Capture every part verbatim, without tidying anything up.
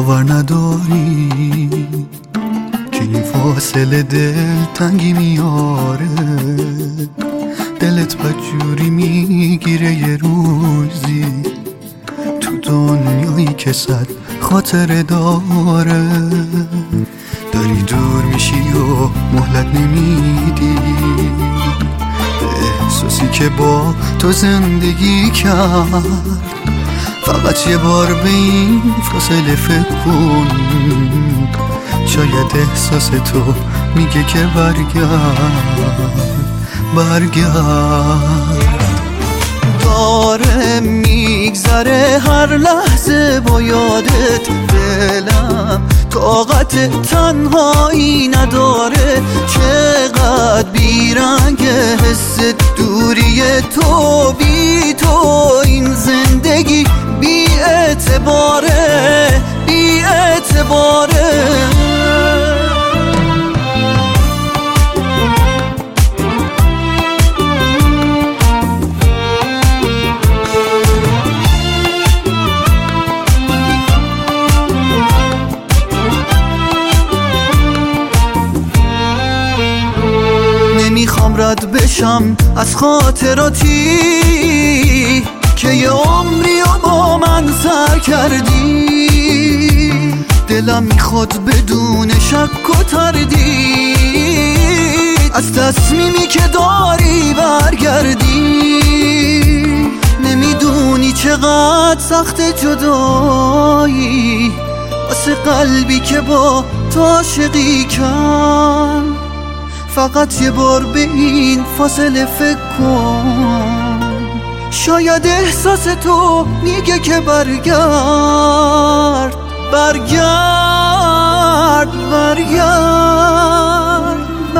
باور نداری که این فاصله دل تنگی میاره، دلت بدجوری میگیره یه روزی تو دنیایی که صد خاطره داره. داری دور میشی و مهلت نمیدی به احساسی که با تو زندگی کرد. فقط یه بار به این فاصله فکر کن، شاید احساس تو میگه که برگرد برگرد. داره میگذره هر لحظه با یادت، دلم طاقت تنهایی نداره. چقدر بیرنگ حس دوری تو، بی تو این زندگی بی اعتباره بی اعتباره. نمیخوام رد بشم از خاطراتی که یه عمری و با من سر کردی. دلم میخواد بدون شک و تردید از تصمیمی که داری برگردی. نمیدونی چقدر سخت جدایی واسه قلبی که با تو عاشقی کن. فقط یه بار به این فاصله فکر کن، شاید احساس تو میگه که برگرد برگرد برگرد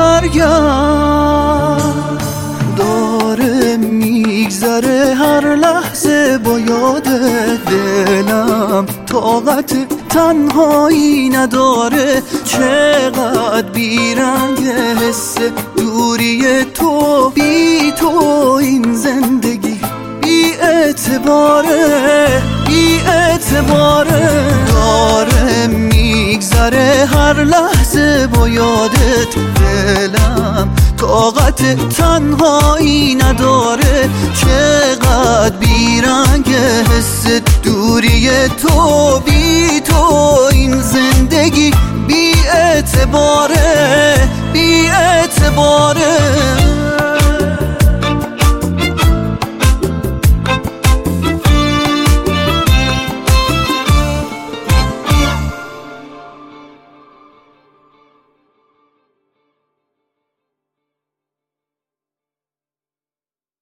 برگرد. داره میگذره هر لحظه با یادت، دلم طاقت تنهایی نداره. چقدر بیرنگ حس دوری تو، بی تو این زندگی بی اعتباره بی اعتباره. داره میگذره هر لحظه با یادت، دلم طاقت تنهایی نداره. چقدر بیرنگ حس دوری تو، بی